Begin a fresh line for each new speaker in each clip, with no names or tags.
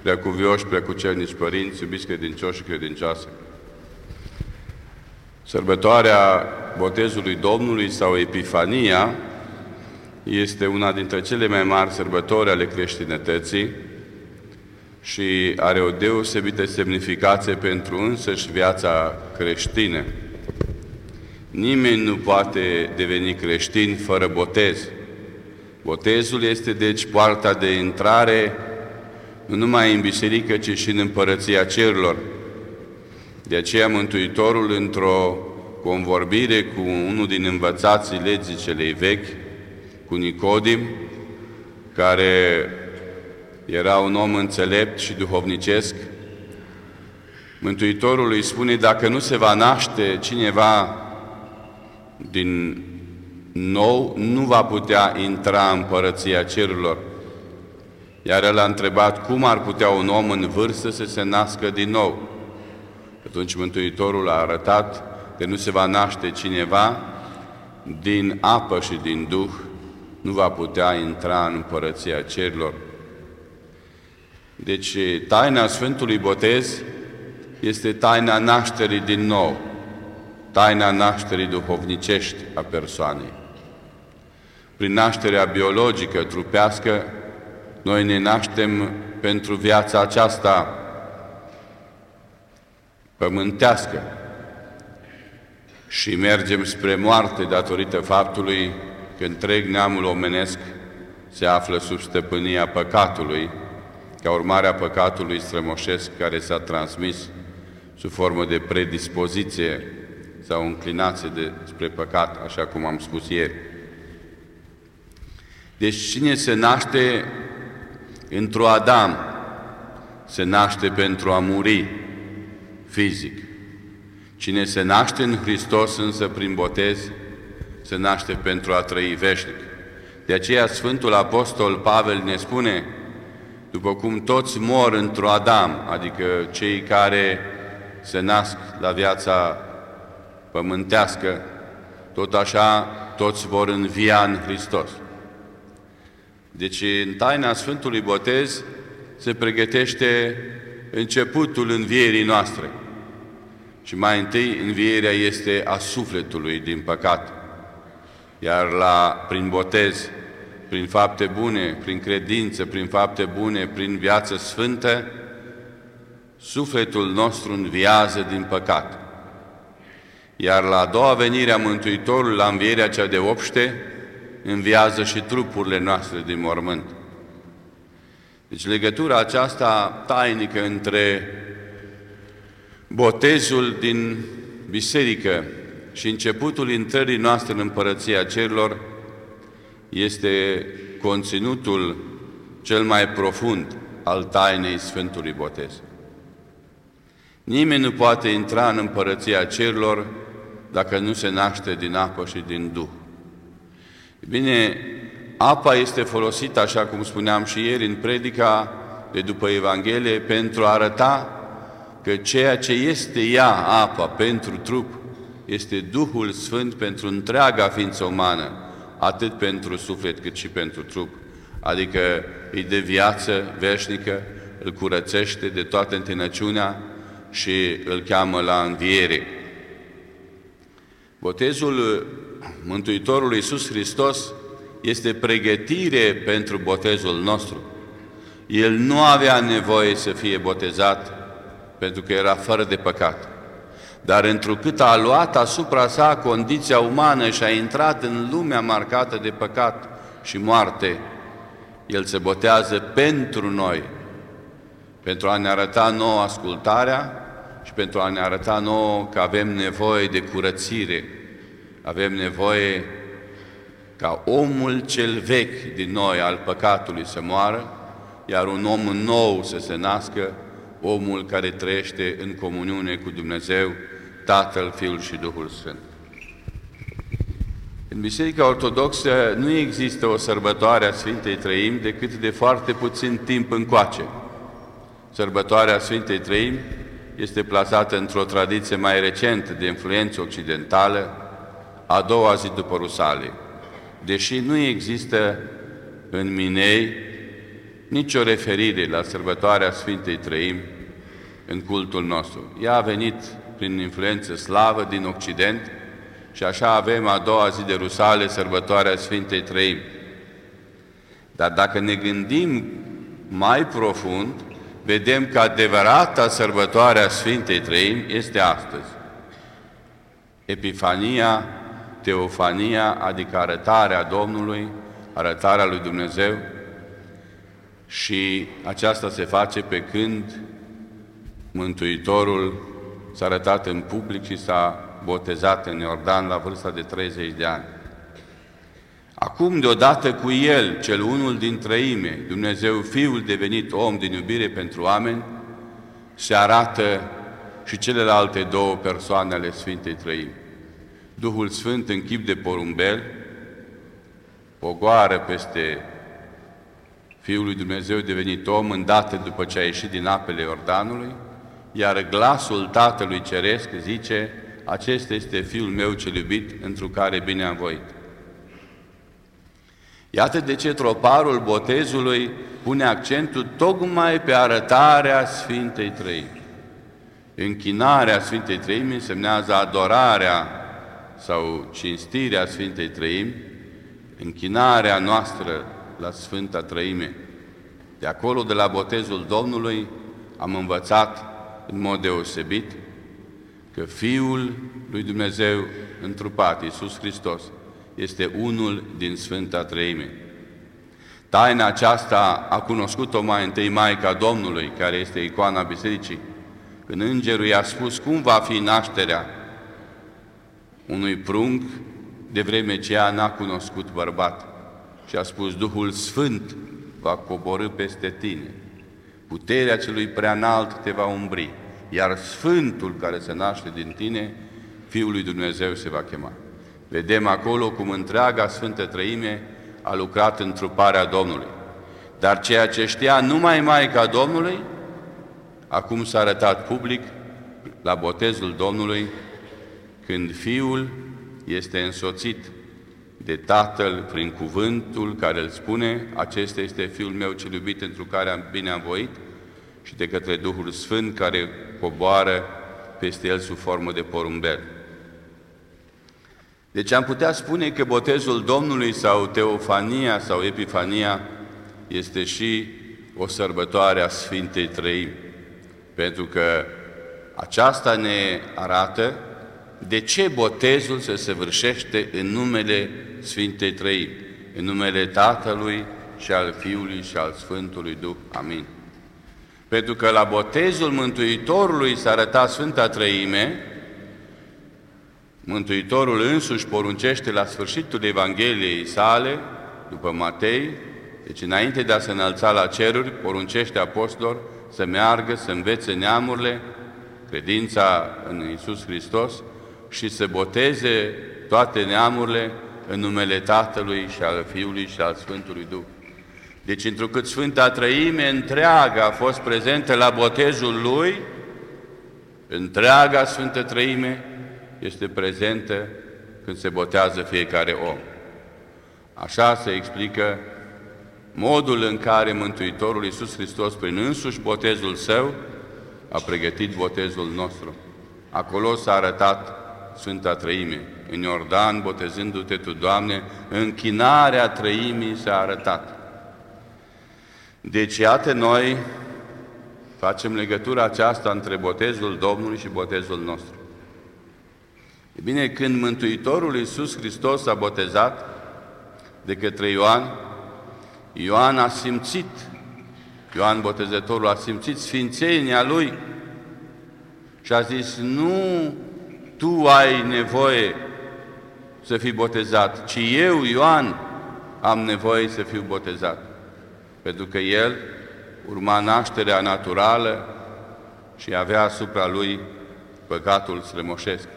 preacuvioși, preacucernici părinți, iubiți credincioși și credincioase. Sărbătoarea Botezului Domnului sau Epifania este una dintre cele mai mari sărbători ale creștinătății și are o deosebită semnificație pentru însăși viața creștină. Nimeni nu poate deveni creștin fără botez. Botezul este deci poarta de intrare nu numai în biserică, ci și în împărăția cerurilor. De aceea Mântuitorul, într-o convorbire cu unul din învățații legii celei vechi, cu Nicodim, care era un om înțelept și duhovnicesc, Mântuitorul îi spune: dacă nu se va naște cineva din nou, nu va putea intra în împărăția cerurilor. Iar el a întrebat: cum ar putea un om în vârstă să se nască din nou? Atunci Mântuitorul a arătat că nu se va naște cineva din apă și din Duh, nu va putea intra în împărăția cerurilor. Deci taina Sfântului Botez este taina nașterii din nou, taina nașterii duhovnicești a persoanei. Prin nașterea biologică, trupească, noi ne naștem pentru viața aceasta pământească și mergem spre moarte datorită faptului că întreg neamul omenesc se află sub stăpânia păcatului, ca urmare a păcatului strămoșesc care s-a transmis sub formă de predispoziție sau înclinație spre păcat, așa cum am spus ieri. Deci cine se naște într-o Adam, se naște pentru a muri fizic. Cine se naște în Hristos însă prin botez, se naște pentru a trăi veșnic. De aceea Sfântul Apostol Pavel ne spune: după cum toți mor într-o Adam, adică cei care se nasc la viața pământească, tot așa toți vor învia în Hristos. Deci în taina Sfântului Botez se pregătește începutul învierii noastre. Și mai întâi învierea este a sufletului din păcat. Iar prin botez, prin fapte bune, prin credință, prin fapte bune, prin viață sfântă, sufletul nostru înviază din păcat. Iar la a doua venire a Mântuitorului, la învierea cea de obște, înviază și trupurile noastre din mormânt. Deci legătura aceasta tainică între botezul din biserică și începutul intrării noastre în împărăția cerurilor este conținutul cel mai profund al tainei Sfântului Botez. Nimeni nu poate intra în împărăția cerurilor dacă nu se naște din apă și din Duh. Bine, apa este folosită, așa cum spuneam și ieri în predica de după Evanghelie, pentru a arăta că ceea ce este ea, apa, pentru trup, este Duhul Sfânt pentru întreaga ființă umană, atât pentru suflet cât și pentru trup. Adică îi dă viață veșnică, îl curățește de toată întinăciunea și îl cheamă la înviere. Botezul Mântuitorului Iisus Hristos este pregătire pentru botezul nostru. El nu avea nevoie să fie botezat pentru că era fără de păcat. Dar întrucât a luat asupra sa condiția umană și a intrat în lumea marcată de păcat și moarte, El se botează pentru noi, pentru a ne arăta nouă ascultarea și pentru a ne arăta nouă că avem nevoie de curățire, avem nevoie ca omul cel vechi din noi al păcatului să moară, iar un om nou să se nască, omul care trăiește în comuniune cu Dumnezeu, Tatăl, Fiul și Duhul Sfânt. În Biserica Ortodoxă nu există o sărbătoare a Sfintei Trăimi decât de foarte puțin timp încoace. Sărbătoarea Sfintei Trăimi este plasată într-o tradiție mai recentă de influență occidentală, a doua zi după Rusalii. Deși nu există în Minei nicio referire la sărbătoarea Sfintei Treimi în cultul nostru. Ea a venit prin influență slavă din Occident și așa avem a doua zi de Rusale, sărbătoarea Sfintei Treimi. Dar dacă ne gândim mai profund, vedem că adevărata sărbătoare a Sfintei Treimi este astăzi. Epifania, teofania, adică arătarea Domnului, arătarea lui Dumnezeu, și aceasta se face pe când Mântuitorul s-a arătat în public și s-a botezat în Iordan la vârsta de 30 de ani. Acum, deodată cu El, cel unul din Treime, Dumnezeu Fiul devenit om din iubire pentru oameni, se arată și celelalte două persoane ale Sfintei Treimi. Duhul Sfânt în chip de porumbel pogoară peste Fiul lui Dumnezeu devenit om îndată după ce a ieșit din apele Iordanului, iar glasul Tatălui Ceresc zice: acesta este Fiul meu cel iubit, întru care bine am voit. Iată de ce troparul botezului pune accentul tocmai pe arătarea Sfintei Treimi. Închinarea Sfintei Treimi însemnează adorarea sau cinstirea Sfintei Treimi, închinarea noastră la Sfânta Treime. De acolo, de la botezul Domnului, am învățat în mod deosebit că Fiul lui Dumnezeu întrupat, Iisus Hristos, este unul din Sfânta Treime. Taina aceasta a cunoscut-o mai întâi Maica Domnului, care este icoana Bisericii, când îngerul i-a spus cum va fi nașterea unui prunc, de vreme ce ea n-a cunoscut bărbat. Și a spus: Duhul Sfânt va coborî peste tine, puterea celui preanalt te va umbri, iar Sfântul care se naște din tine, Fiul lui Dumnezeu se va chema. Vedem acolo cum întreaga Sfântă Treime a lucrat în truparea Domnului. Dar ceea ce știa numai Maica Domnului, acum s-a arătat public la botezul Domnului, când Fiul este însoțit de Tatăl prin cuvântul care îl spune: acesta este Fiul meu cel iubit, întru care bine am voit, și de către Duhul Sfânt care coboară peste el sub formă de porumbel. Deci am putea spune că botezul Domnului sau teofania sau epifania este și o sărbătoare a Sfintei Treimi, pentru că aceasta ne arată de ce botezul se săvârșește în numele Sfintei Treimi, în numele Tatălui și al Fiului și al Sfântului Duh. Amin. Pentru că la botezul Mântuitorului s-a arătat Sfânta Treime, Mântuitorul însuși poruncește la sfârșitul Evangheliei sale, după Matei, deci înainte de a se înălța la ceruri, poruncește apostolilor să meargă, să învețe neamurile, credința în Iisus Hristos, și să boteze toate neamurile în numele Tatălui și al Fiului și al Sfântului Duh. Deci, întrucât Sfânta Treime întreaga a fost prezentă la botezul Lui, întreaga Sfântă Treime este prezentă când se botează fiecare om. Așa se explică modul în care Mântuitorul Iisus Hristos, prin însuși botezul Său, a pregătit botezul nostru. Acolo s-a arătat Sfânta Treime. În Iordan, botezându-te Tu, Doamne, închinarea Treimii s-a arătat. Deci, iată, noi facem legătura aceasta între botezul Domnului și botezul nostru. E bine, când Mântuitorul Iisus Hristos a botezat de către Ioan, Ioan a simțit, Ioan Botezătorul a simțit sfințenia Lui și a zis: nu tu ai nevoie să fii botezat, ci eu, Ioan, am nevoie să fiu botezat. Pentru că el urma nașterea naturală și avea asupra lui păcatul strămoșesc.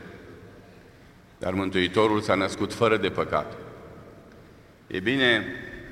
Dar Mântuitorul s-a născut fără de păcat. E bine,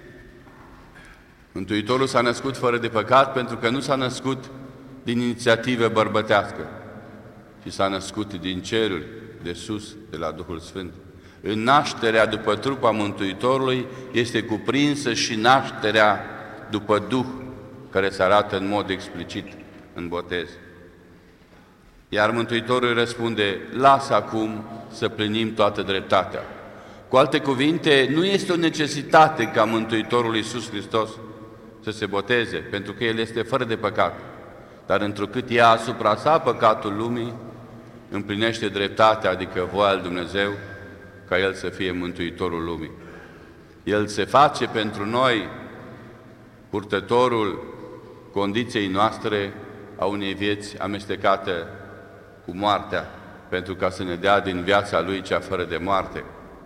Mântuitorul s-a născut fără de păcat pentru că nu s-a născut din inițiativă bărbătească, ci s-a născut din ceruri, de sus, de la Duhul Sfânt. În nașterea după trup a Mântuitorului este cuprinsă și nașterea după Duh care se arată în mod explicit în botez. Iar Mântuitorul îi răspunde: lasă acum să plinim toată dreptatea. Cu alte cuvinte, nu este o necesitate ca Mântuitorul Iisus Hristos să se boteze, pentru că El este fără de păcat. Dar întrucât ia asupra sa păcatul lumii, împlinește dreptatea, adică voia lui Dumnezeu, ca El să fie Mântuitorul lumii. El se face pentru noi purtătorul condiției noastre a unei vieți amestecate cu moartea, pentru ca să ne dea din viața Lui cea fără de moarte.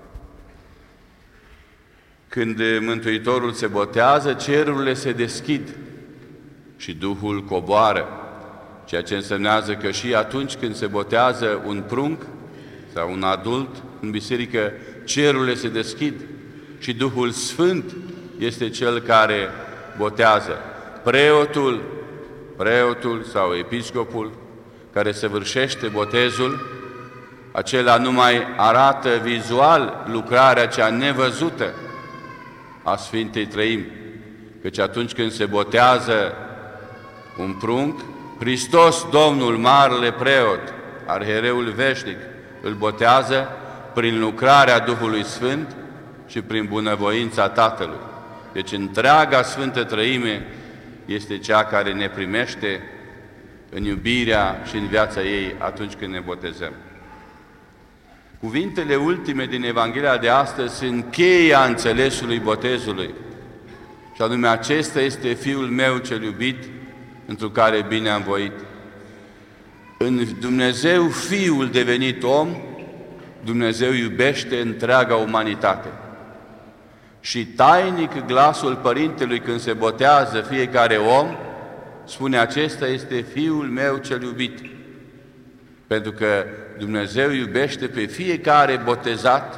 Când Mântuitorul se botează, cerurile se deschid și Duhul coboară, ceea ce însemnează că și atunci când se botează un prunc sau un adult în biserică, cerurile se deschid și Duhul Sfânt este Cel care botează. Preotul sau episcopul care săvârșește botezul, acela nu mai arată vizual lucrarea cea nevăzută a Sfintei Trăimi, căci atunci când se botează un prunc, Hristos, Domnul, Marele Preot, Arhiereul Veșnic, îl botează prin lucrarea Duhului Sfânt și prin bunăvoința Tatălui. Deci întreaga Sfântă Trăime este cea care ne primește în iubirea și în viața ei atunci când ne botezăm. Cuvintele ultime din Evanghelia de astăzi sunt cheia înțelesului botezului, și anume: acesta este Fiul meu cel iubit, întru care bine am voit. În Dumnezeu Fiul devenit om, Dumnezeu iubește întreaga umanitate. Și tainic glasul Părintelui când se botează fiecare om spune: acesta este Fiul meu cel iubit. Pentru că Dumnezeu iubește pe fiecare botezat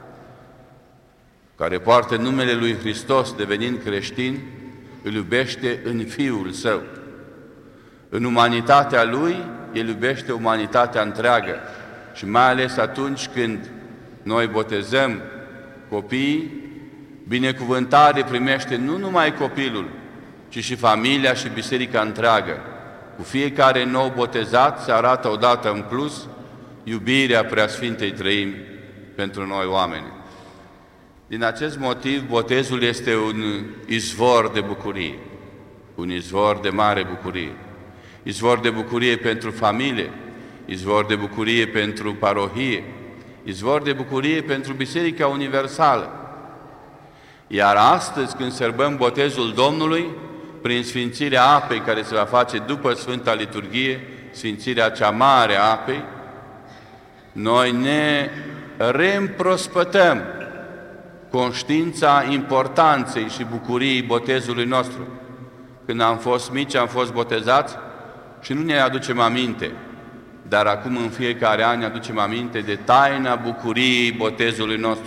care poartă numele Lui Hristos devenind creștin, îl iubește în Fiul Său. În umanitatea Lui, El iubește umanitatea întreagă. Și mai ales atunci când noi botezăm copiii, binecuvântare primește nu numai copilul, ci și familia și biserica întreagă. Cu fiecare nou botezat se arată odată în plus iubirea Preasfintei Trăimi pentru noi oameni. Din acest motiv, botezul este un izvor de bucurie, un izvor de mare bucurie. Izvor de bucurie pentru familie, izvor de bucurie pentru parohie, izvor de bucurie pentru Biserica Universală. Iar astăzi, când sărbăm botezul Domnului, prin sfințirea apei care se va face după Sfânta Liturghie, sfințirea cea mare a apei, noi ne reîmprospătăm conștiința importanței și bucuriei botezului nostru. Când am fost mici, am fost botezați și nu ne aducem aminte, dar acum în fiecare an ne aducem aminte de taina bucuriei botezului nostru.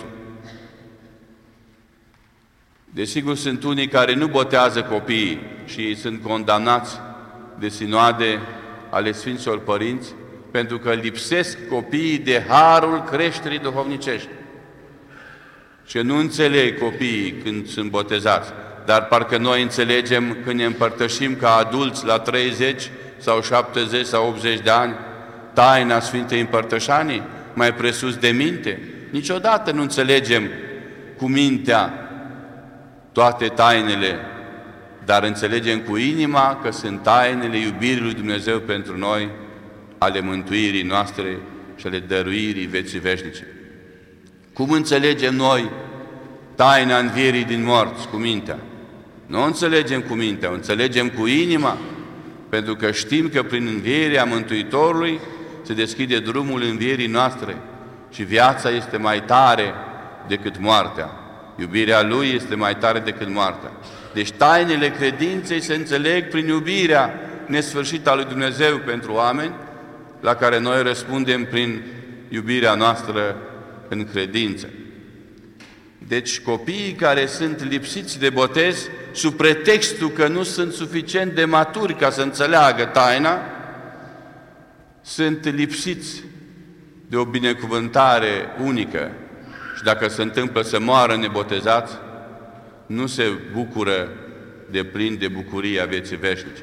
Desigur, sunt unii care nu botează copiii și ei sunt condamnați de sinoade ale Sfinților Părinți pentru că lipsesc copiii de harul creșterii duhovnicești. Și nu înțeleg copiii când sunt botezați, dar parcă noi înțelegem când ne împărtășim ca adulți la 30 sau 70 sau 80 de ani taina Sfintei Împărtășanii, mai presus de minte. Niciodată nu înțelegem cu mintea toate tainele, dar înțelegem cu inima că sunt tainele iubirii lui Dumnezeu pentru noi, ale mântuirii noastre și ale dăruirii vieții veșnice. Cum înțelegem noi taina învierii din morți cu mintea? Nu o înțelegem cu mintea, o înțelegem cu inima, pentru că știm că prin învierea Mântuitorului se deschide drumul învierii noastre și viața este mai tare decât moartea. Iubirea Lui este mai tare decât moartea. Deci tainele credinței se înțeleg prin iubirea nesfârșită a lui Dumnezeu pentru oameni, la care noi răspundem prin iubirea noastră în credință. Deci copiii care sunt lipsiți de botez, sub pretextul că nu sunt suficient de maturi ca să înțeleagă taina, sunt lipsiți de o binecuvântare unică. Și dacă se întâmplă să moară nebotezați, nu se bucură deplin de bucuria vieții veșnice.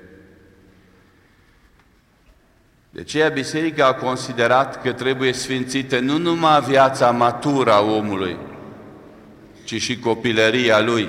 De aceea Biserica a considerat că trebuie sfințită nu numai viața matură a omului, ci și copilăria lui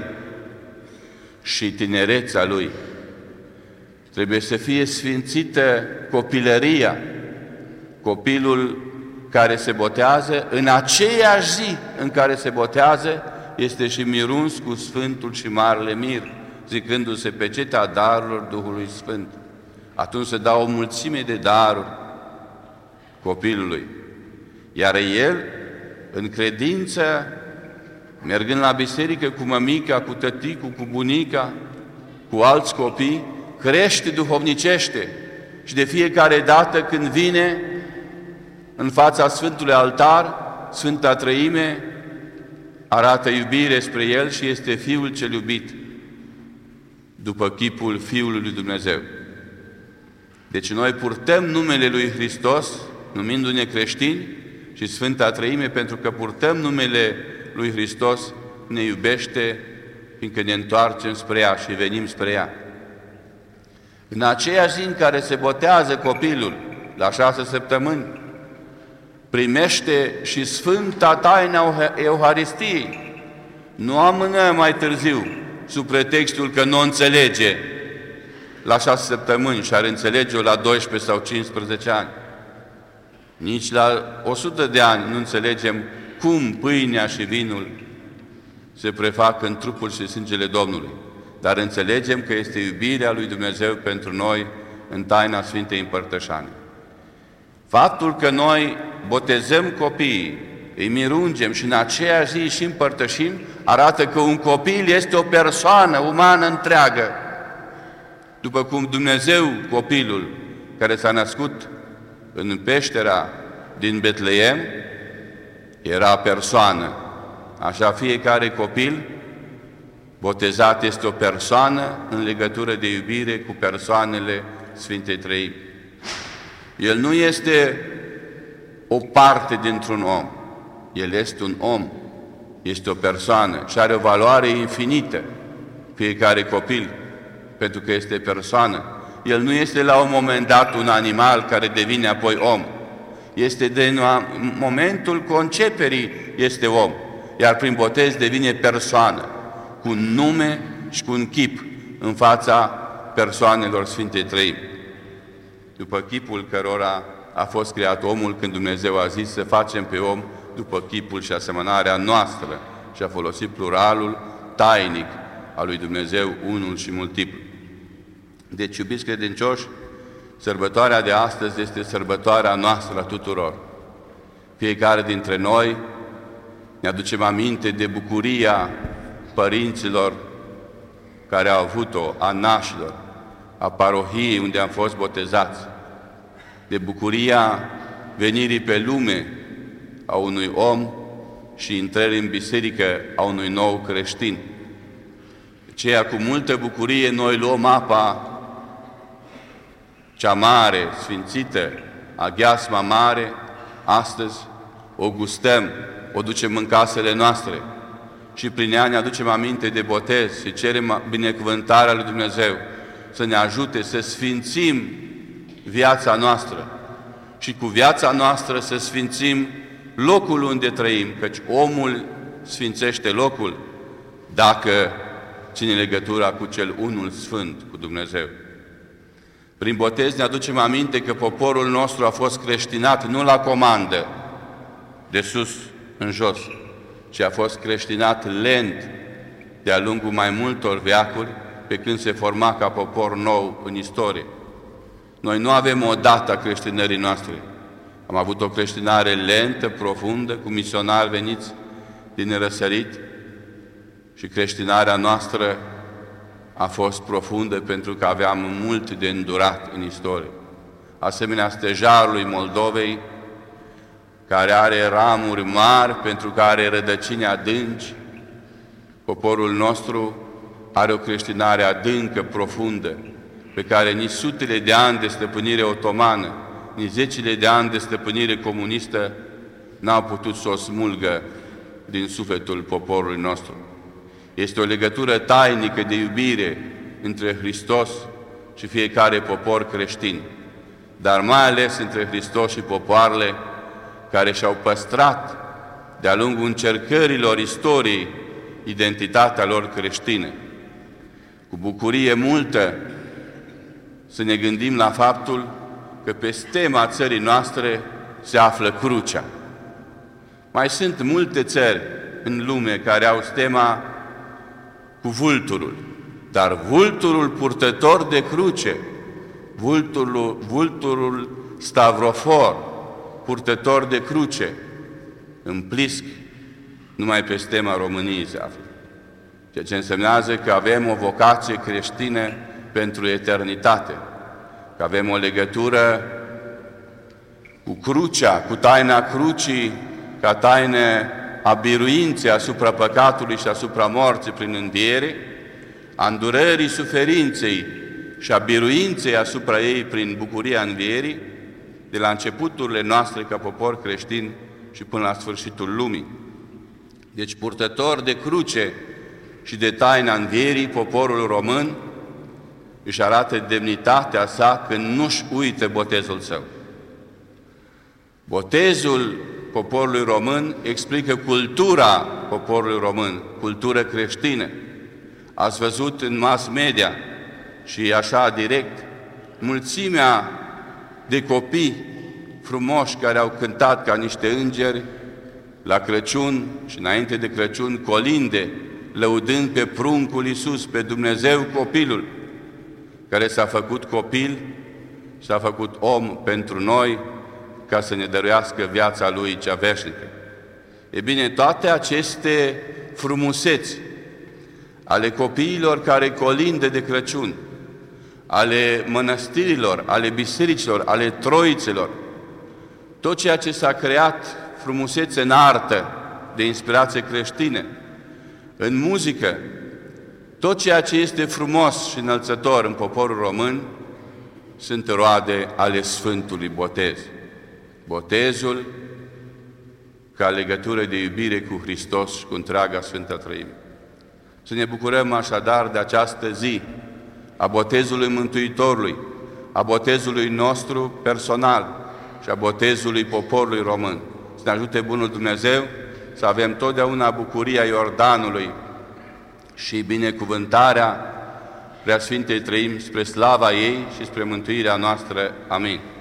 și tinerețea lui. Trebuie să fie sfințită copilăria, copilul care se botează, în aceeași zi în care se botează, este și miruns cu Sfântul și Marele Mir, zicându-se pecetea darurilor Duhului Sfânt. Atunci se dau o mulțime de daruri copilului. Iar el, în credință, mergând la biserică cu mămica, cu tăticul, cu bunica, cu alți copii, crește duhovnicește și de fiecare dată când vine în fața Sfântului Altar, Sfânta Trăime arată iubire spre el și este Fiul cel iubit, după chipul Fiului lui Dumnezeu. Deci noi purtăm numele lui Hristos, numindu-ne creștini, și Sfânta Trăime, pentru că purtăm numele lui Hristos, ne iubește, fiindcă ne întoarcem spre ea și venim spre ea. În aceea zi în care se botează copilul, la 6 săptămâni, primește și Sfânta Taina Euharistiei. Nu amână mai târziu, sub pretextul că nu înțelege la 6 săptămâni și ar înțelege-o la 12 sau 15 ani. Nici la 100 de ani nu înțelegem cum pâinea și vinul se prefac în trupul și sângele Domnului. Dar înțelegem că este iubirea lui Dumnezeu pentru noi în taina Sfintei Împărtășanii. Faptul că noi botezăm copiii, îi mirungem și în aceea zi și împărtășim, arată că un copil este o persoană umană întreagă. După cum Dumnezeu, copilul care s-a născut în peștera din Betleem, era persoană. Așa fiecare copil botezat este o persoană în legătură de iubire cu persoanele Sfintei Treimi. El nu este o parte dintr-un om. El este un om, este o persoană și are o valoare infinită, fiecare copil, pentru că este persoană. El nu este la un moment dat un animal care devine apoi om. Este din momentul conceperii este om, iar prin botez devine persoană, cu un nume și cu un chip în fața persoanelor Sfintei Treimi, după chipul cărora a fost creat omul, când Dumnezeu a zis să facem pe om după chipul și asemănarea noastră și a folosit pluralul tainic al lui Dumnezeu, unul și multiplu. Deci, iubiți credincioși, sărbătoarea de astăzi este sărbătoarea noastră a tuturor. Fiecare dintre noi ne aducem aminte de bucuria părinților care au avut-o, a nașilor, a parohiei unde am fost botezați, de bucuria venirii pe lume a unui om și intrării în biserică a unui nou creștin. De aceea, cu multă bucurie, noi luăm apa cea mare, sfințită, aghiasma mare, astăzi o gustăm, o ducem în casele noastre și prin ea ne aducem aminte de botez și cerem binecuvântarea lui Dumnezeu să ne ajute să sfințim viața noastră și cu viața noastră să sfințim locul unde trăim, căci omul sfințește locul dacă ține legătura cu cel unul sfânt, cu Dumnezeu. Prin botez ne aducem aminte că poporul nostru a fost creștinat nu la comandă, de sus în jos, ci a fost creștinat lent de-a lungul mai multor veacuri, pe când se forma ca popor nou în istorie. Noi nu avem o dată a creștinării noastre. Am avut o creștinare lentă, profundă, cu misionari veniți din răsărit și creștinarea noastră a fost profundă pentru că aveam mult de îndurat în istorie. Asemenea stejarului Moldovei, care are ramuri mari, pentru că are rădăcini adânci, poporul nostru are o creștinare adâncă, profundă, pe care nici sutele de ani de stăpânire otomană, nici zecile de ani de stăpânire comunistă n-au putut să o smulgă din sufletul poporului nostru. Este o legătură tainică de iubire între Hristos și fiecare popor creștin, dar mai ales între Hristos și popoarele care și-au păstrat de-a lungul încercărilor istoriei identitatea lor creștină. Cu bucurie multă să ne gândim la faptul că pe stema țării noastre se află crucea. Mai sunt multe țări în lume care au stema cu vulturul, dar vulturul purtător de cruce, vulturul stavrofor, purtător de cruce, în Plisc, numai pe stema României se află. Ceea ce însemnează că avem o vocație creștină pentru eternitate, că avem o legătură cu crucea, cu taina crucii, ca taine a biruinței asupra păcatului și asupra morții prin înviere, a îndurării suferinței și a biruinței asupra ei prin bucuria învierii, de la începuturile noastre ca popor creștin și până la sfârșitul lumii. Deci, purtător de cruce și de taina învierii, poporul român își arată demnitatea sa când nu-și uită botezul său. Botezul poporului român explică cultura poporului român, cultură creștină. Ați văzut în mass media și așa direct mulțimea de copii frumoși care au cântat ca niște îngeri la Crăciun și înainte de Crăciun colinde, lăudând pe pruncul Iisus, pe Dumnezeu copilul, care s-a făcut copil, s-a făcut om pentru noi, ca să ne dăruiască viața Lui cea veșnică. E bine, toate aceste frumuseți ale copiilor care colindă de Crăciun, ale mănăstirilor, ale bisericilor, ale troițelor, tot ceea ce s-a creat frumusețe în artă, de inspirație creștină, în muzică, tot ceea ce este frumos și înălțător în poporul român, sunt roade ale Sfântului Botez. Botezul ca legătură de iubire cu Hristos și cu întreaga Sfântă Trăime. Să ne bucurăm așadar de această zi a botezului Mântuitorului, a botezului nostru personal și a botezului poporului român. Să ne ajute Bunul Dumnezeu să avem totdeauna bucuria Iordanului și binecuvântarea Preasfintei Trăimi spre slava ei și spre mântuirea noastră. Amin.